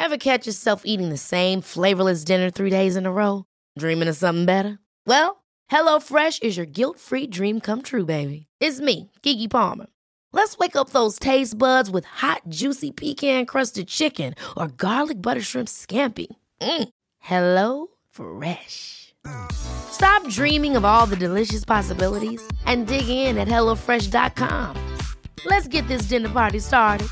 Ever catch yourself eating the same flavorless dinner 3 days in a row? Dreaming of something better? Well, HelloFresh is your guilt-free dream come true, baby. It's me, Keke Palmer. Let's wake up those taste buds with hot, juicy pecan-crusted chicken or garlic butter shrimp scampi. Hello Fresh. Stop dreaming of all the delicious possibilities and dig in at HelloFresh.com. Let's get this dinner party started.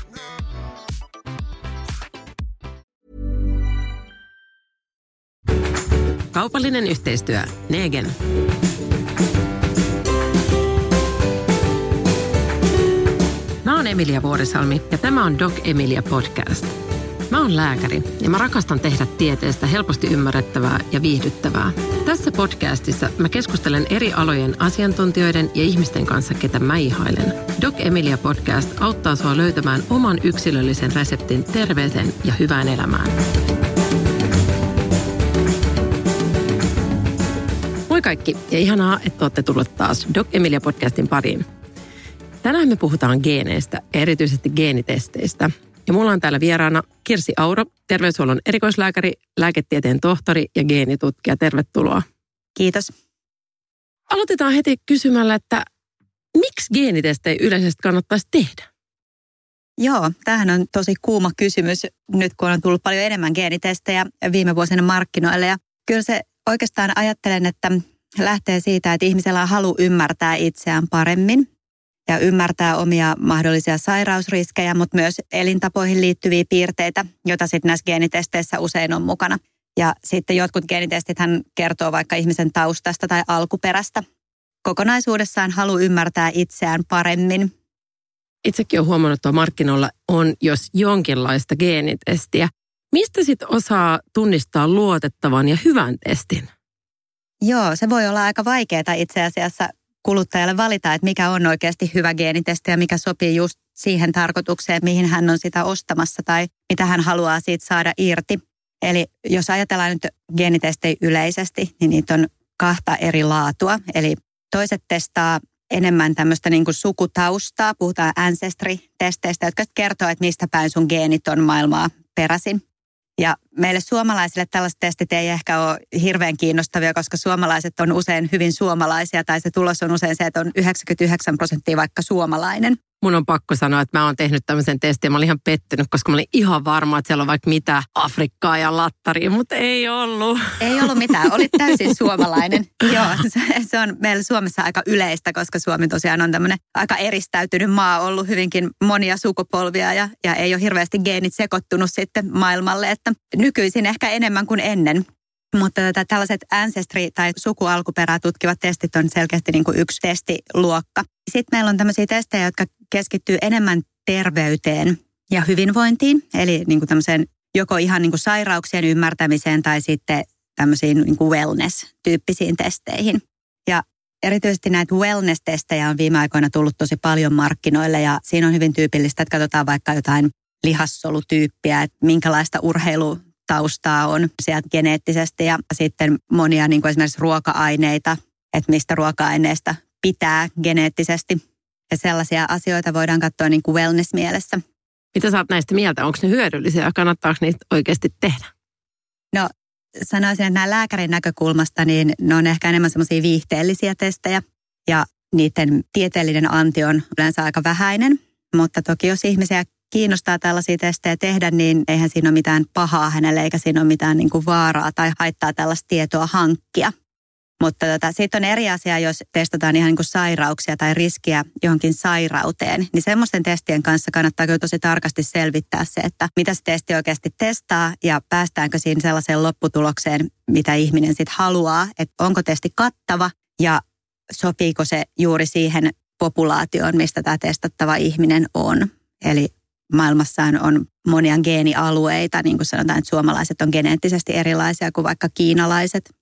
Kaupallinen yhteistyö. Negen. Mä oon Emilia Vuorisalmi ja tämä on Doc Emilia podcast. Mä oon lääkäri ja mä rakastan tehdä tieteestä helposti ymmärrettävää ja viihdyttävää. Tässä podcastissa mä keskustelen eri alojen asiantuntijoiden ja ihmisten kanssa, ketä mä ihailen. Doc Emilia podcast auttaa sua löytämään oman yksilöllisen reseptin terveeseen ja hyvään elämään. Moi kaikki ja ihanaa, että olette tulleet taas Doc Emilia podcastin pariin. Tänään me puhutaan geeneistä, erityisesti geenitesteistä. Ja mulla on täällä vieraana Kirsi Auro, terveyshuollon erikoislääkäri, lääketieteen tohtori ja geenitutkija. Tervetuloa. Kiitos. Aloitetaan heti kysymällä, että miksi geenitestejä yleisesti kannattaisi tehdä? Joo, tämähän on tosi kuuma kysymys nyt, kun on tullut paljon enemmän geenitestejä viime vuosina markkinoille. Ja kyllä se oikeastaan ajattelen, että lähtee siitä, että ihmisellä on halu ymmärtää itseään paremmin ja ymmärtää omia mahdollisia sairausriskejä, mutta myös elintapoihin liittyviä piirteitä, joita sitten näissä geenitesteissä usein on mukana. Ja sitten jotkut geenitestithän kertoo vaikka ihmisen taustasta tai alkuperästä. Kokonaisuudessaan halu ymmärtää itseään paremmin. Itsekin olen huomannut, että markkinoilla on jos jonkinlaista geenitestiä. Mistä sitten osaa tunnistaa luotettavan ja hyvän testin? Joo, se voi olla aika vaikeaa itse asiassa kuluttajalle valita, että mikä on oikeasti hyvä geenitesti ja mikä sopii just siihen tarkoitukseen, mihin hän on sitä ostamassa tai mitä hän haluaa siitä saada irti. Eli jos ajatellaan nyt geenitestejä yleisesti, niin niitä on 2 eri laatua. Eli toiset testaa enemmän tämmöistä niin kuin sukutaustaa, puhutaan ancestry-testeistä, jotka kertoo, että mistä päin sun geenit on maailmaa peräisin. Ja meille suomalaisille tällaiset testit ei ehkä ole hirveän kiinnostavia, koska suomalaiset on usein hyvin suomalaisia tai se tulos on usein se, että on 99% vaikka suomalainen. Mun on pakko sanoa, että mä oon tehnyt tämmöisen testin ja mä olin ihan pettynyt, koska mä olin ihan varma, että siellä on vaikka mitä Afrikkaa ja lattaria, mutta ei ollut. Ei ollut mitään, olit täysin suomalainen. Joo, se on meillä Suomessa aika yleistä, koska Suomi tosiaan on tämmöinen aika eristäytynyt maa, ollut hyvinkin monia sukupolvia ja ei ole hirveästi geenit sekoittunut sitten maailmalle, että nykyisin ehkä enemmän kuin ennen. Mutta tällaiset ancestry- tai sukualkuperää tutkivat testit on selkeästi niin kuin yksi testiluokka. Sitten meillä on tämmöisiä testejä, jotka keskittyy enemmän terveyteen ja hyvinvointiin. Eli niin kuin tämmöiseen joko ihan niin kuin sairauksien ymmärtämiseen tai sitten tämmöisiin niin kuin wellness-tyyppisiin testeihin. Ja erityisesti näitä wellness-testejä on viime aikoina tullut tosi paljon markkinoille ja siinä on hyvin tyypillistä, että katsotaan vaikka jotain lihassolutyyppiä, että minkälaista urheilutaustaa on sieltä geneettisesti ja sitten monia niin kuin esimerkiksi ruoka-aineita, että mistä ruoka-aineista pitää geneettisesti. Ja sellaisia asioita voidaan katsoa niin kuin wellness-mielessä. Mitä sä oot näistä mieltä? Onko ne hyödyllisiä ja kannattaako niitä oikeasti tehdä? No sanoisin, että nämä lääkärin näkökulmasta, niin ne on ehkä enemmän semmoisia viihteellisiä testejä. Ja niiden tieteellinen anti on yleensä aika vähäinen. Mutta toki jos ihmisiä kiinnostaa tällaisia testejä tehdä, niin eihän siinä ole mitään pahaa hänelle, eikä siinä ole mitään niin kuin vaaraa tai haittaa tällaista tietoa hankkia. Mutta siitä on eri asia, jos testataan ihan niin kuin sairauksia tai riskiä johonkin sairauteen. Niin semmoisten testien kanssa kannattaa kyllä tosi tarkasti selvittää se, että mitä se testi oikeasti testaa ja päästäänkö siinä sellaiseen lopputulokseen, mitä ihminen sitten haluaa. Että onko testi kattava ja sopiiko se juuri siihen populaatioon, mistä tämä testattava ihminen on. Eli maailmassaan on monia geenialueita, niin kuin sanotaan, että suomalaiset on geneettisesti erilaisia kuin vaikka kiinalaiset.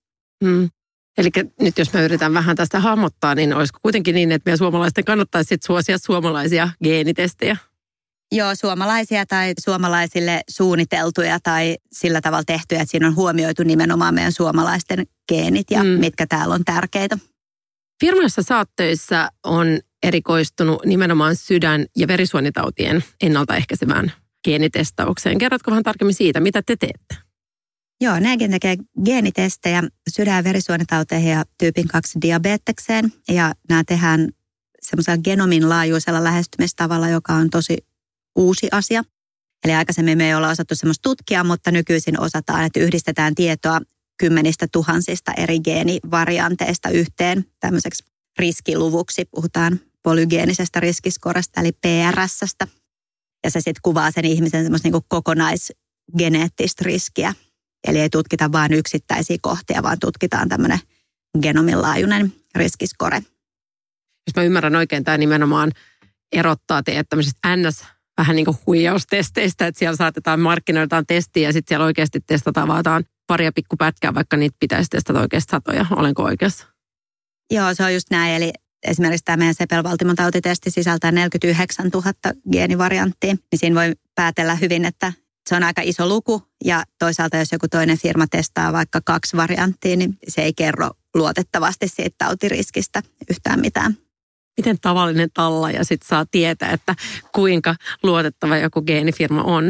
Eli nyt jos me yritän vähän tästä hahmottaa, niin olisiko kuitenkin niin, että meidän suomalaisten kannattaisi sitten suosia suomalaisia geenitestejä? Joo, suomalaisia tai suomalaisille suunniteltuja tai sillä tavalla tehtyjä, että siinä on huomioitu nimenomaan meidän suomalaisten geenit ja mitkä täällä on tärkeitä. Firma, jossa sä oot töissä, on erikoistunut nimenomaan sydän- ja verisuonitautien ennaltaehkäisevään geenitestaukseen. Kerrotko vähän tarkemmin siitä, mitä te teette? Joo, nämäkin tekee geenitestejä sydän- ja verisuonitauteihin ja tyypin 2 diabetekseen. Ja nämä tehdään semmoisella genomin laajuisella lähestymistavalla, joka on tosi uusi asia. Eli aikaisemmin me ei olla osattu semmoista tutkia, mutta nykyisin osataan, että yhdistetään tietoa 10 000 eri geenivarianteista yhteen tämmöiseksi riskiluvuksi. Puhutaan polygeenisestä riskiskoresta eli PRS:stä. Ja se sitten kuvaa sen ihmisen semmoista niinku kokonaisgeneettistä riskiä. Eli ei tutkita vain yksittäisiä kohtia, vaan tutkitaan tämmöinen genomin laajuinen riskiskore. Jos mä ymmärrän oikein, tämä nimenomaan erottaa teidät tämmöisistä vähän niin kuin huijaustesteistä, että siellä saatetaan markkinoidaan testiä ja sitten siellä oikeasti testataan vaan paria pikkupätkää, vaikka niitä pitäisi testata oikeasti satoja. Olenko oikeassa? Joo, se on just näin. Eli esimerkiksi tämä meidän sepelvaltimotautitesti sisältää 49 000 geenivarianttia, niin siinä voi päätellä hyvin, että se on aika iso luku ja toisaalta jos joku toinen firma testaa vaikka 2 varianttia, niin se ei kerro luotettavasti siitä tautiriskistä yhtään mitään. Miten tavallinen tallaaja sitten saa tietää, että kuinka luotettava joku geenifirma on?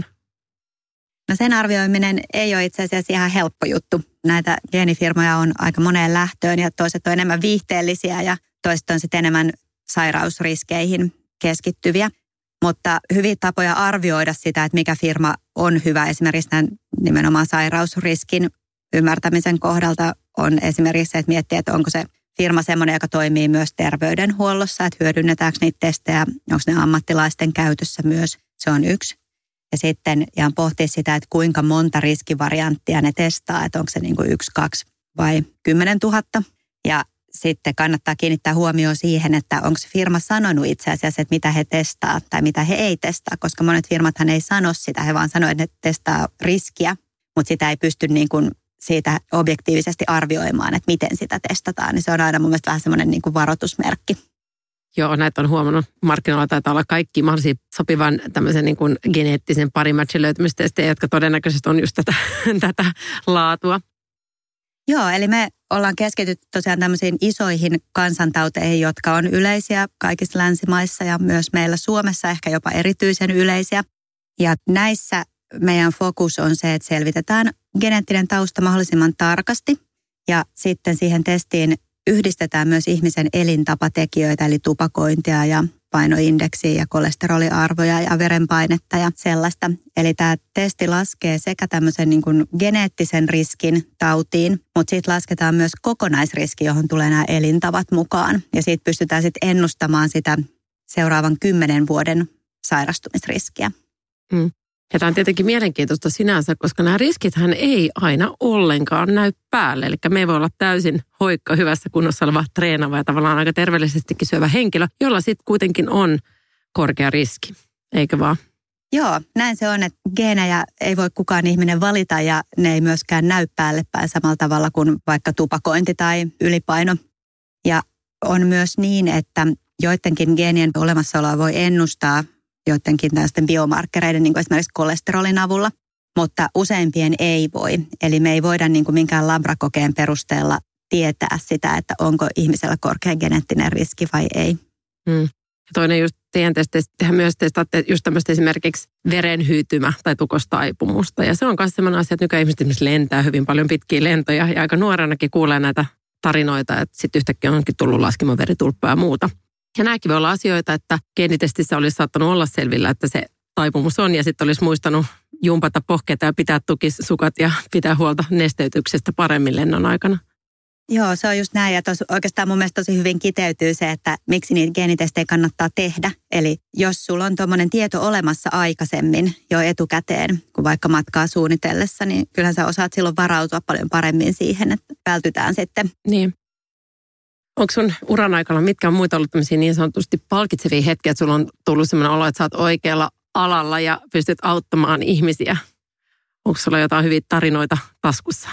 No sen arvioiminen ei ole itse asiassa ihan helppo juttu. Näitä geenifirmoja on aika moneen lähtöön ja toiset on enemmän viihteellisiä ja toiset on sitten enemmän sairausriskeihin keskittyviä. Mutta hyviä tapoja arvioida sitä, että mikä firma on hyvä esimerkiksi tämän nimenomaan sairausriskin ymmärtämisen kohdalta on esimerkiksi se, että miettii, että onko se firma semmoinen, joka toimii myös terveydenhuollossa, että hyödynnetäänkö niitä testejä, onko ne ammattilaisten käytössä myös, se on yksi. Ja sitten ihan pohtia sitä, että kuinka monta riskivarianttia ne testaa, että onko se niin kuin 1, 2 vai 10 000. Ja sitten kannattaa kiinnittää huomioon siihen, että onko se firma sanonut itse asiassa, että mitä he testaa tai mitä he ei testaa, koska monet firmathan ei sano sitä, he vaan sanoo, että ne testaa riskiä, mutta sitä ei pysty niin kuin siitä objektiivisesti arvioimaan, että miten sitä testataan, niin se on aina mun mielestä vähän semmoinen niin kuin varoitusmerkki. Joo, näitä on huomannut. Markkinoilla taitaa olla kaikki mahdollisia sopivan tämmöisen niin kuin geneettisen parimatchin löytymistestejä, jotka todennäköisesti on just tätä laatua. Joo, eli me ollaan keskitytty tosiaan tämmöisiin isoihin kansantauteihin, jotka on yleisiä kaikissa länsimaissa ja myös meillä Suomessa ehkä jopa erityisen yleisiä. Ja näissä meidän fokus on se, että selvitetään geneettinen tausta mahdollisimman tarkasti ja sitten siihen testiin yhdistetään myös ihmisen elintapatekijöitä, eli tupakointia ja painoindeksiä ja kolesteroliarvoja ja verenpainetta ja sellaista. Eli tämä testi laskee sekä tämmöisen niin kuin geneettisen riskin tautiin, mutta siitä lasketaan myös kokonaisriski, johon tulee nämä elintavat mukaan. Ja siitä pystytään sitten ennustamaan sitä seuraavan 10 vuoden sairastumisriskiä. Ja tämä on tietenkin mielenkiintoista sinänsä, koska nämä riskithän ei aina ollenkaan näy päälle. Eli me ei voi olla täysin hoikka, hyvässä kunnossa oleva, treenaava ja tavallaan aika terveellisestikin syövä henkilö, jolla sitten kuitenkin on korkea riski, eikö vaan? Joo, näin se on, että geenejä ei voi kukaan ihminen valita ja ne ei myöskään näy päälle päin samalla tavalla kuin vaikka tupakointi tai ylipaino. Ja on myös niin, että joidenkin geenien olemassaoloa voi ennustaa joidenkin tällaisten biomarkkereiden, niin kuin esimerkiksi kolesterolin avulla, mutta useimpien ei voi. Eli me ei voida niin kuin minkään labrakokeen perusteella tietää sitä, että onko ihmisellä korkea geneettinen riski vai ei. Ja toinen just teidän testeistä, tehän myös testaatte just tämmöistä esimerkiksi verenhyytymä tai tukostaipumusta. Ja se on myös sellainen asia, että nykyään ihmiset esimerkiksi lentää hyvin paljon pitkiä lentoja ja aika nuorenakin kuulee näitä tarinoita, että sitten yhtäkkiä onkin tullut laskimoveritulppaa ja muuta. Ja nämäkin voi olla asioita, että geenitestissä olisi saattanut olla selvillä, että se taipumus on ja sitten olisi muistanut jumpata pohkeita ja pitää tukisukat ja pitää huolta nesteytyksestä paremmin lennon aikana. Joo, se on just näin ja oikeastaan mun mielestä tosi hyvin kiteytyy se, että miksi niitä geenitestejä kannattaa tehdä. Eli jos sulla on tuommoinen tieto olemassa aikaisemmin jo etukäteen, kun vaikka matkaa suunnitellessa, niin kyllähän sä osaat silloin varautua paljon paremmin siihen, että vältytään sitten. Niin. Onko sun uran aikana, mitkä on muita ollut tämmöisiä niin sanotusti palkitsevia hetkiä, että sulla on tullut sellainen olo, että sä oot oikealla alalla ja pystyt auttamaan ihmisiä? Onko sulla jotain hyviä tarinoita taskussa?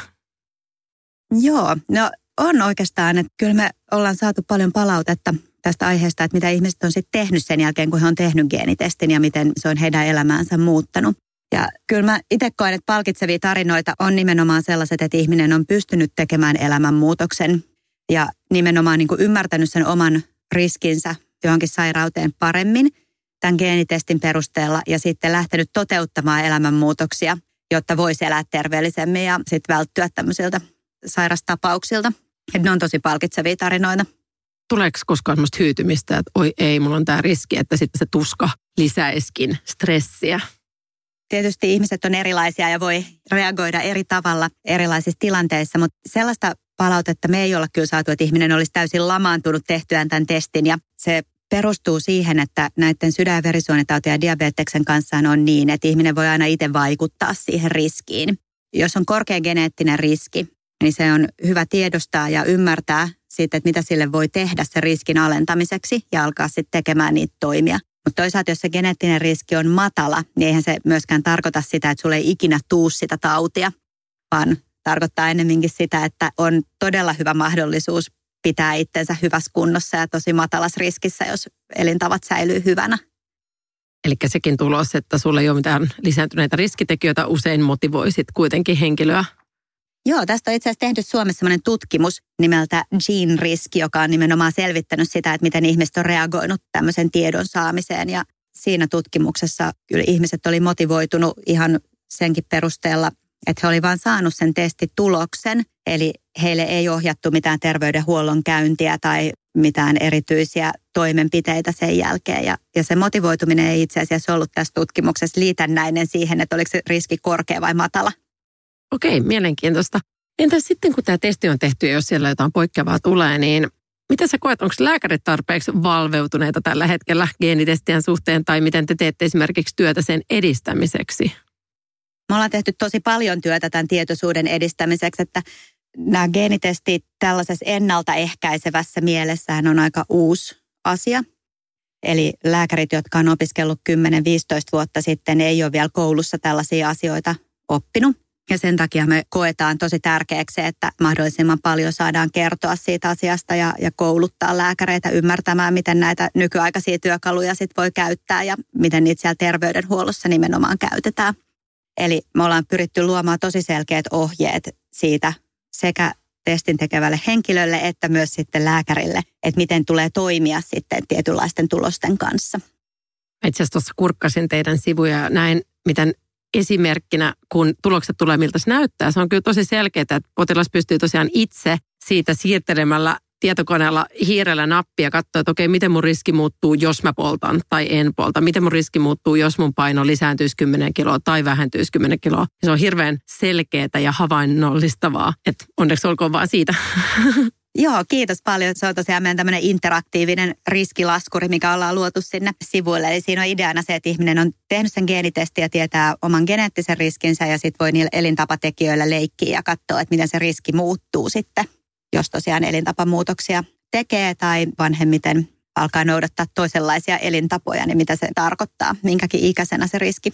Joo, no on oikeastaan, että kyllä me ollaan saatu paljon palautetta tästä aiheesta, että mitä ihmiset on sitten tehnyt sen jälkeen, kun he on tehnyt geenitestin ja miten se on heidän elämäänsä muuttanut. Ja kyllä mä itse koen, että palkitsevia tarinoita on nimenomaan sellaiset, että ihminen on pystynyt tekemään elämänmuutoksen ja nimenomaan niin kuin ymmärtänyt sen oman riskinsä johonkin sairauteen paremmin tämän geenitestin perusteella ja sitten lähtenyt toteuttamaan elämänmuutoksia, jotta voisi elää terveellisemmin ja sitten välttyä tämmöisiltä sairastapauksilta. Että ne on tosi palkitsevia tarinoita. Tuleeko koskaan semmoista hyytymistä, että oi ei, mulla on tämä riski, että sitten se tuska lisäiskin stressiä? Tietysti ihmiset on erilaisia ja voi reagoida eri tavalla erilaisissa tilanteissa, mutta sellaista palautetta me ei olla kyllä saatu, että ihminen olisi täysin lamaantunut tehtyään tämän testin. Ja se perustuu siihen, että näiden sydän- ja verisuonitautien ja diabeteksen kanssa on niin, että ihminen voi aina itse vaikuttaa siihen riskiin. Jos on korkea geneettinen riski, niin se on hyvä tiedostaa ja ymmärtää siitä, että mitä sille voi tehdä sen riskin alentamiseksi ja alkaa sitten tekemään niitä toimia. Mutta toisaalta, jos se geneettinen riski on matala, niin eihän se myöskään tarkoita sitä, että sulle ei ikinä tuu sitä tautia, vaan tarkoittaa ennemminkin sitä, että on todella hyvä mahdollisuus pitää itsensä hyvässä kunnossa ja tosi matalassa riskissä, jos elintavat säilyy hyvänä. Eli sekin tulos, että sulla ei ole mitään lisääntyneitä riskitekijöitä, usein motivoisit kuitenkin henkilöä. Joo, tästä on itse asiassa tehty Suomessa sellainen tutkimus nimeltä Gene Risk, joka on nimenomaan selvittänyt sitä, että miten ihmiset on reagoinut tämmöisen tiedon saamiseen. Ja siinä tutkimuksessa kyllä ihmiset oli motivoitunut ihan senkin perusteella, että he oli vaan saanut sen testituloksen. Eli heille ei ohjattu mitään terveydenhuollon käyntiä tai mitään erityisiä toimenpiteitä sen jälkeen. Ja se motivoituminen ei itse asiassa ollut tässä tutkimuksessa liitännäinen siihen, että oliko se riski korkea vai matala. Okei, mielenkiintoista. Entäs sitten, kun tämä testi on tehty ja jos siellä jotain poikkeavaa tulee, niin mitä sä koet, onko lääkärit tarpeeksi valveutuneita tällä hetkellä geenitestien suhteen tai miten te teette esimerkiksi työtä sen edistämiseksi? Me ollaan tehty tosi paljon työtä tämän tietoisuuden edistämiseksi, että nämä geenitestit tällaisessa ennaltaehkäisevässä mielessään on aika uusi asia. Eli lääkärit, jotka on opiskellut 10-15 vuotta sitten, ei ole vielä koulussa tällaisia asioita oppinut. Ja sen takia me koetaan tosi tärkeäksi, että mahdollisimman paljon saadaan kertoa siitä asiasta ja kouluttaa lääkäreitä ymmärtämään, miten näitä nykyaikaisia työkaluja sit voi käyttää ja miten niitä siellä terveydenhuollossa nimenomaan käytetään. Eli me ollaan pyritty luomaan tosi selkeät ohjeet siitä sekä testin tekevälle henkilölle että myös sitten lääkärille, että miten tulee toimia sitten tietynlaisten tulosten kanssa. Itse asiassa tuossa kurkkasin teidän sivuja ja näin, miten esimerkkinä, kun tulokset tulee, miltä se näyttää. Se on kyllä tosi selkeää, että potilas pystyy tosiaan itse siitä siirtelemällä tietokoneella hiirellä nappia ja katsoa, että okei, miten mun riski muuttuu, jos mä poltan tai en polta. Miten mun riski muuttuu, jos mun paino lisääntyisi 10 kiloa tai vähentyisi 10 kiloa. Se on hirveän selkeää ja havainnollistavaa. Että onneksi olkoon vaan siitä. Joo, kiitos paljon. Se on tosiaan meidän tämmöinen interaktiivinen riskilaskuri, mikä ollaan luotu sinne sivuille. Eli siinä on ideana se, että ihminen on tehnyt sen geenitestin ja tietää oman geneettisen riskinsä ja sitten voi niillä elintapatekijöillä leikkiä ja katsoa, että miten se riski muuttuu sitten, jos tosiaan elintapamuutoksia tekee tai vanhemmiten alkaa noudattaa toisenlaisia elintapoja, niin mitä se tarkoittaa, minkäkin ikäisenä se riski.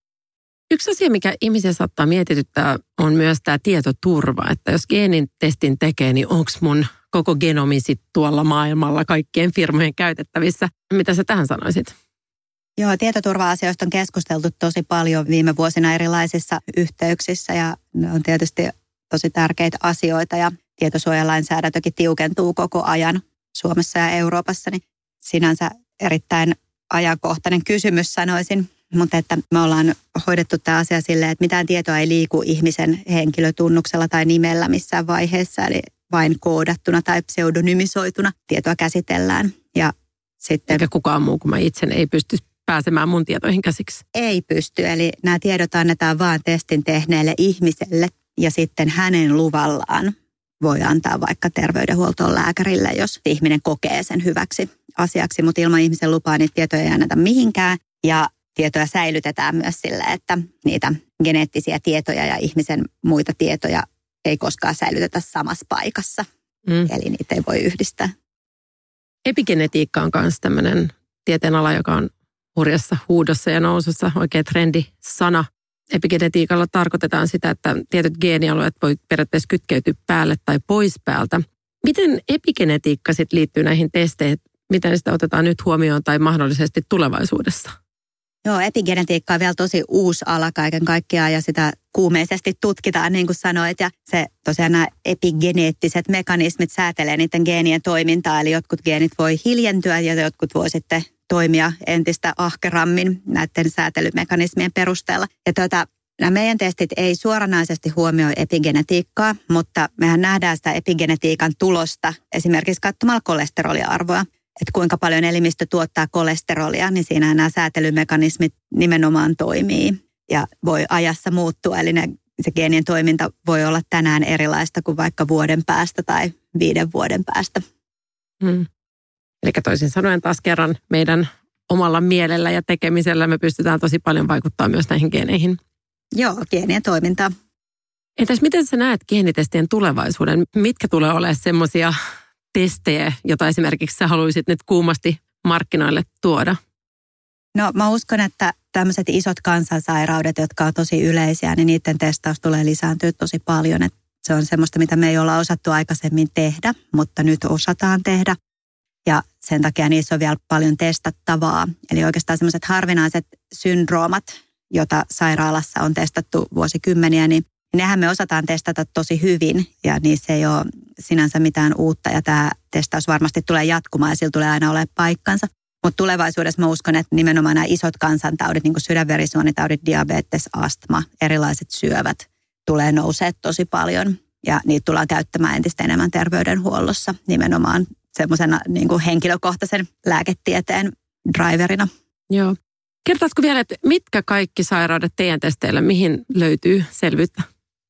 Yksi asia, mikä ihmisiä saattaa mietityttää, on myös tämä tietoturva, että jos geenitestin tekee, niin onko mun koko genomi sit tuolla maailmalla kaikkien firmojen käytettävissä? Mitä sä tähän sanoisit? Joo, tietoturva-asioista on keskusteltu tosi paljon viime vuosina erilaisissa yhteyksissä ja ne on tietysti tosi tärkeitä asioita ja tietosuojalainsäädäntökin tiukentuu koko ajan Suomessa ja Euroopassa, niin sinänsä erittäin ajankohtainen kysymys sanoisin. Mutta että me ollaan hoidettu tämä asia silleen, että mitään tietoa ei liiku ihmisen henkilötunnuksella tai nimellä missään vaiheessa, eli vain koodattuna tai pseudonymisoituna tietoa käsitellään. Ja sitten eikä kukaan muu kuin mä itse ei pysty pääsemään mun tietoihin käsiksi. Ei pysty, eli nämä tiedot annetaan vaan testin tehneelle ihmiselle ja sitten hänen luvallaan voi antaa vaikka terveydenhuoltoon lääkärille, jos ihminen kokee sen hyväksi asiaksi, mutta ilman ihmisen lupaa niitä tietoja ei anneta mihinkään ja tietoja säilytetään myös sillä, että niitä geneettisiä tietoja ja ihmisen muita tietoja ei koskaan säilytetä samassa paikassa. Eli niitä ei voi yhdistää. Epigenetiikka on myös tämmöinen tieteenala, joka on hurjassa huudossa ja nousussa. Oikein trendisana. Epigenetiikalla tarkoitetaan sitä, että tietyt geenialueet voi periaatteessa kytkeytyä päälle tai pois päältä. Miten epigenetiikka sitten liittyy näihin testeihin? Miten sitä otetaan nyt huomioon tai mahdollisesti tulevaisuudessa? Joo, epigenetiikka on vielä tosi uusi ala kaiken kaikkiaan ja sitä kuumeisesti tutkitaan, niin kuin sanoit. Ja se tosiaan nämä epigeneettiset mekanismit säätelee niiden geenien toimintaa, eli jotkut geenit voi hiljentyä ja jotkut voi sitten toimia entistä ahkerammin näiden säätelymekanismien perusteella. Ja nämä meidän testit ei suoranaisesti huomioi epigenetiikkaa, mutta mehän nähdään sitä epigenetiikan tulosta esimerkiksi katsomalla kolesteroliarvoa. Että kuinka paljon elimistö tuottaa kolesterolia, niin siinä nämä säätelymekanismit nimenomaan toimii ja voi ajassa muuttua. Eli se geenien toiminta voi olla tänään erilaista kuin vaikka vuoden päästä tai 5 vuoden päästä. Eli toisin sanoen taas kerran meidän omalla mielellä ja tekemisellä me pystytään tosi paljon vaikuttamaan myös näihin geeneihin. Joo, geenien toimintaa. Entäs miten sä näet geenitestien tulevaisuuden? Mitkä tulee olemaan semmoisia testejä, joita esimerkiksi sä haluaisit nyt kuumasti markkinoille tuoda? No mä uskon, että tämmöiset isot kansansairaudet, jotka on tosi yleisiä, niin niiden testaus tulee lisääntyä tosi paljon. Että se on semmoista, mitä me ei olla osattu aikaisemmin tehdä, mutta nyt osataan tehdä. Ja sen takia niissä on vielä paljon testattavaa. Eli oikeastaan semmoiset harvinaiset syndroomat, jota sairaalassa on testattu vuosikymmeniä, niin nehän me osataan testata tosi hyvin ja niissä ei ole sinänsä mitään uutta ja tämä testaus varmasti tulee jatkumaan ja sillä tulee aina olemaan paikkansa. Mutta tulevaisuudessa mä uskon, että nimenomaan nämä isot kansantaudit, niin kuin sydänverisuonitaudit, diabetes, astma, erilaiset syövät, tulee nousee tosi paljon ja niitä tullaan käyttämään entistä enemmän terveydenhuollossa nimenomaan semmoisena niin kuin henkilökohtaisen lääketieteen driverina. Joo. Kertaatko vielä, että mitkä kaikki sairaudet teidän testeillä, mihin löytyy selvyyttä?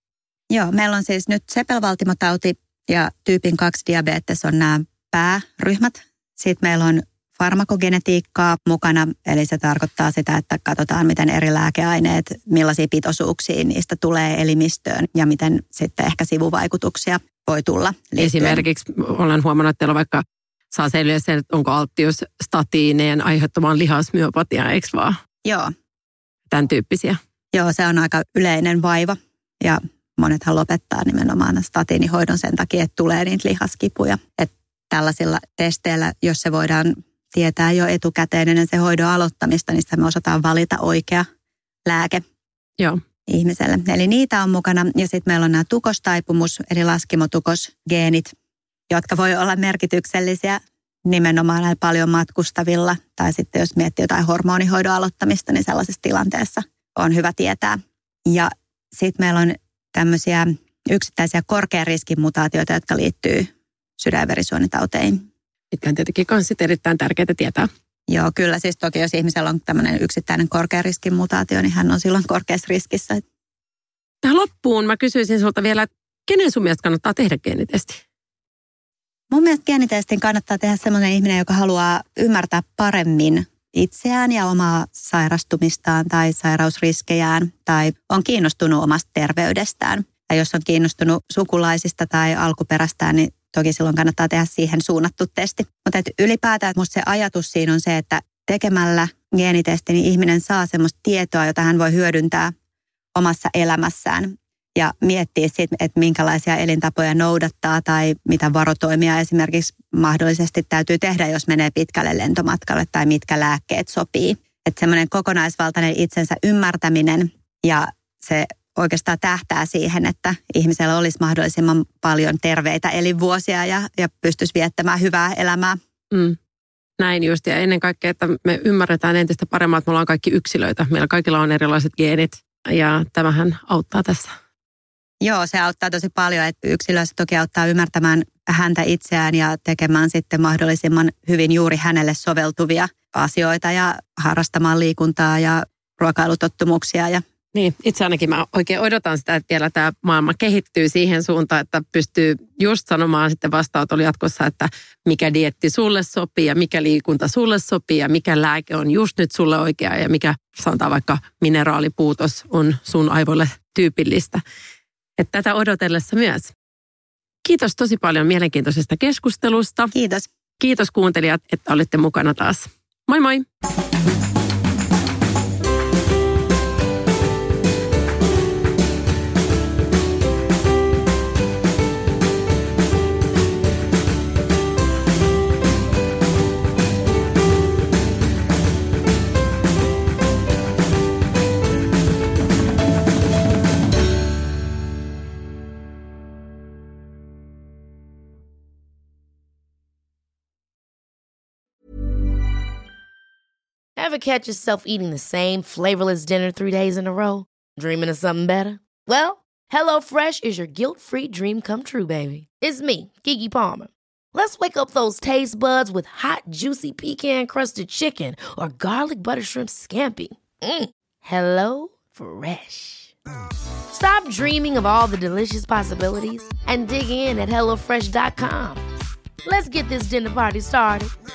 Joo, meillä on siis nyt sepelvaltimotauti ja tyypin 2 diabetes on nämä pääryhmät. Sitten meillä on farmakogenetiikkaa mukana, eli se tarkoittaa sitä, että katsotaan, miten eri lääkeaineet, millaisia pitoisuuksia niistä tulee elimistöön ja miten sitten ehkä sivuvaikutuksia voi tulla liittyen. Esimerkiksi olen huomannut, että teillä on vaikka saa selviä sen, että onko alttius statiineen aiheuttamaan lihasmyopatiaa, eikö vaan? Joo. Tämän tyyppisiä. Joo, se on aika yleinen vaiva ja monethan lopettaa nimenomaan statiinihoidon sen takia, että tulee niitä lihaskipuja. Että tällaisilla testeillä, jos se voidaan tietää jo etukäteen ennen se hoidon aloittamista, niin me osataan valita oikea lääke Joo. ihmiselle. Eli niitä on mukana ja sitten meillä on nämä tukostaipumus eli laskimotukosgeenit, jotka voi olla merkityksellisiä nimenomaan näillä paljon matkustavilla. Tai sitten jos miettii jotain hormonihoidon aloittamista, niin sellaisessa tilanteessa on hyvä tietää. Ja sitten meillä on tämmöisiä yksittäisiä korkean riskin mutaatioita, jotka liittyy sydänverisuonitauteihin. Mitkä on tietenkin myös erittäin tärkeää tietää. Joo, kyllä. Siis toki jos ihmisellä on tämmöinen yksittäinen korkean riskin mutaatio, niin hän on silloin korkeassa riskissä. Tähän loppuun mä kysyisin sulta vielä, että kenen sun mielestä kannattaa tehdä geenitesti? Mun mielestä geenitestin kannattaa tehdä semmoinen ihminen, joka haluaa ymmärtää paremmin itseään ja omaa sairastumistaan tai sairausriskejään tai on kiinnostunut omasta terveydestään. Ja jos on kiinnostunut sukulaisista tai alkuperästään, niin toki silloin kannattaa tehdä siihen suunnattu testi. Mutta ylipäätään musta se ajatus siinä on se, että tekemällä geenitesti niin ihminen saa semmoista tietoa, jota hän voi hyödyntää omassa elämässään. Ja miettiä sitten, että minkälaisia elintapoja noudattaa tai mitä varotoimia esimerkiksi mahdollisesti täytyy tehdä, jos menee pitkälle lentomatkalle tai mitkä lääkkeet sopii. Että semmoinen kokonaisvaltainen itsensä ymmärtäminen ja se oikeastaan tähtää siihen, että ihmisellä olisi mahdollisimman paljon terveitä elinvuosia ja pystyisi viettämään hyvää elämää. Näin just ja ennen kaikkea, että me ymmärretään entistä paremmin, että me ollaan kaikki yksilöitä. Meillä kaikilla on erilaiset geenit ja tämähän auttaa tässä. Joo, se auttaa tosi paljon, että yksilössä toki auttaa ymmärtämään häntä itseään ja tekemään sitten mahdollisimman hyvin juuri hänelle soveltuvia asioita ja harrastamaan liikuntaa ja ruokailutottumuksia. Niin, itse ainakin mä oikein odotan sitä, että vielä tämä maailma kehittyy siihen suuntaan, että pystyy just sanomaan sitten vastaanotolla jatkossa, että mikä dieetti sulle sopii ja mikä liikunta sulle sopii ja mikä lääke on just nyt sulle oikea ja mikä sanotaan vaikka mineraalipuutos on sun aivoille tyypillistä. Että tätä odotellessa myös. Kiitos tosi paljon mielenkiintoisesta keskustelusta. Kiitos. Kiitos kuuntelijat, että olitte mukana taas. Moi moi! Ever catch yourself eating the same flavorless dinner 3 days in a row? Dreaming of something better? Well, HelloFresh is your guilt-free dream come true, baby. It's me, Keke Palmer. Let's wake up those taste buds with hot, juicy pecan-crusted chicken or garlic butter shrimp scampi. Hello Fresh. Stop dreaming of all the delicious possibilities and dig in at HelloFresh.com. Let's get this dinner party started.